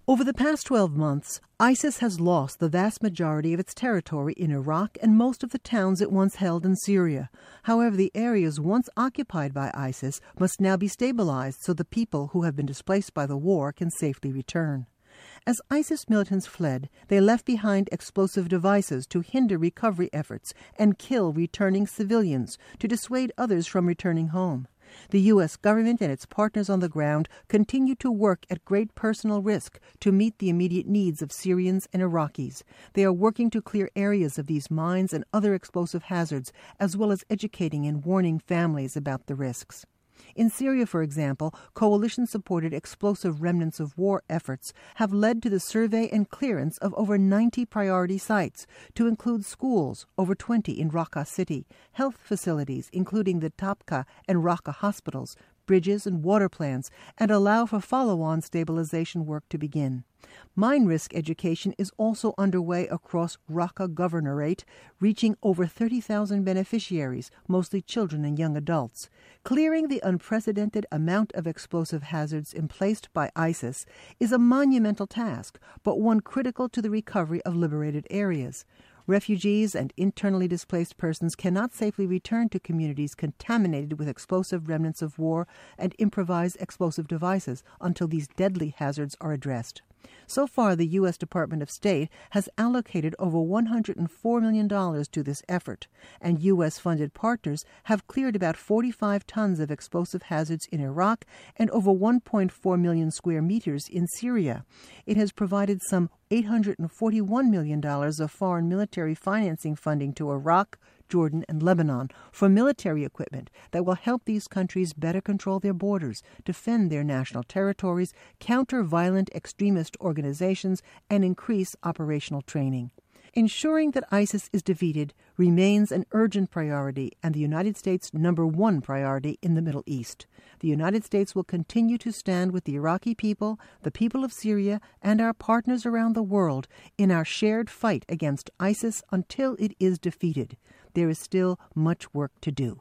Over the past 12 months, ISIS has lost the vast majority of its territory in Iraq and most of the towns it once held in Syria. However, the areas once occupied by ISIS must now be stabilized so the people who have been displaced by the war can safely return. As ISIS militants fled, they left behind explosive devices to hinder recovery efforts and kill returning civilians to dissuade others from returning home. The U.S. government and its partners on the ground continue to work at great personal risk to meet the immediate needs of Syrians and Iraqis. They are working to clear areas of these mines and other explosive hazards, as well as educating and warning families about the risks. In Syria, for example, coalition-supported explosive remnants of war efforts have led to the survey and clearance of over 90 priority sites, to include schools, over 20 in Raqqa city, health facilities, including the Tabqa and Raqqa hospitals, bridges and water plants, and allow for follow-on stabilization work to begin. Mine risk education is also underway across Raqqa Governorate, reaching over 30,000 beneficiaries, mostly children and young adults. Clearing the unprecedented amount of explosive hazards emplaced by ISIS is a monumental task, but one critical to the recovery of liberated areas. Refugees and internally displaced persons cannot safely return to communities contaminated with explosive remnants of war and improvised explosive devices until these deadly hazards are addressed. So far, the U.S. Department of State has allocated over $104 million to this effort, and U.S.-funded partners have cleared about 45 tons of explosive hazards in Iraq and over 1.4 million square meters in Syria. It has provided some $841 million of foreign military financing funding to Iraq, Jordan, and Lebanon for military equipment that will help these countries better control their borders, defend their national territories, counter violent extremist organizations, and increase operational training. Ensuring that ISIS is defeated remains an urgent priority and the United States' #1 priority in the Middle East. The United States will continue to stand with the Iraqi people, the people of Syria, and our partners around the world in our shared fight against ISIS until it is defeated. There is still much work to do.